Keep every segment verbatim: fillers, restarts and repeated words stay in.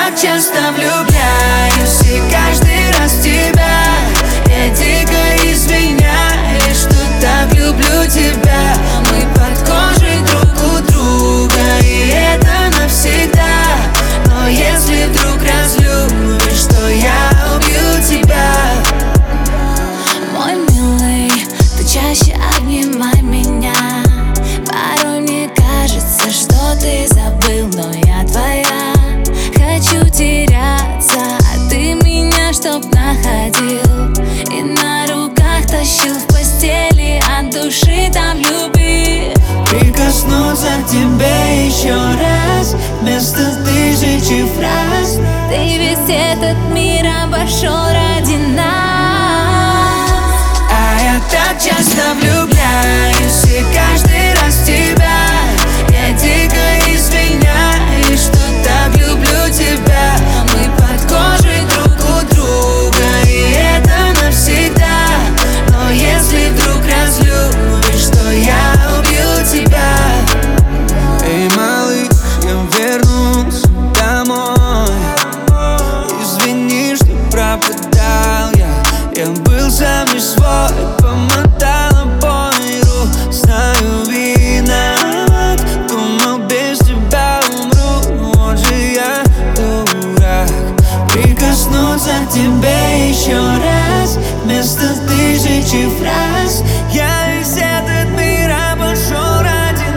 так часто влюбляюсь, и каждый раз в тебя я дико извиняюсь, что так люблю тебя. Мы под кожей друг у друга, и это навсегда. Но если вдруг разлюбишь, то я убью тебя. Мой милый, ты чаще обнимай меня. Порой мне кажется, что ты забыл, но я твоя. Хочу теряться, а ты меня чтоб находил, и на руках тащил в постели, от души там любви. Прикоснуться к тебе еще раз, вместо тысячи фраз. Ты весь этот мир обошел ради нас. А я так часто влюбляюсь, и каждый раз в тебя я дико извиняюсь, что так люблю тебя. Мы под кожей друг у друга, и это навсегда. Но если вдруг разлюбишь, то я убью тебя. Эй, малыш, я вернусь домой. Извини, что пропадал я. Я был сам не свой, помотала по миру. Знаю, виноват, думал, без тебя умру. Вот же я дурак. Прикоснуться к тебе еще раз, вместо тысячи фраз. Я весь этот мир обошел ради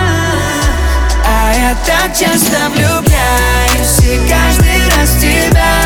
нас. А я так часто влюбляюсь, и каждый раз в тебя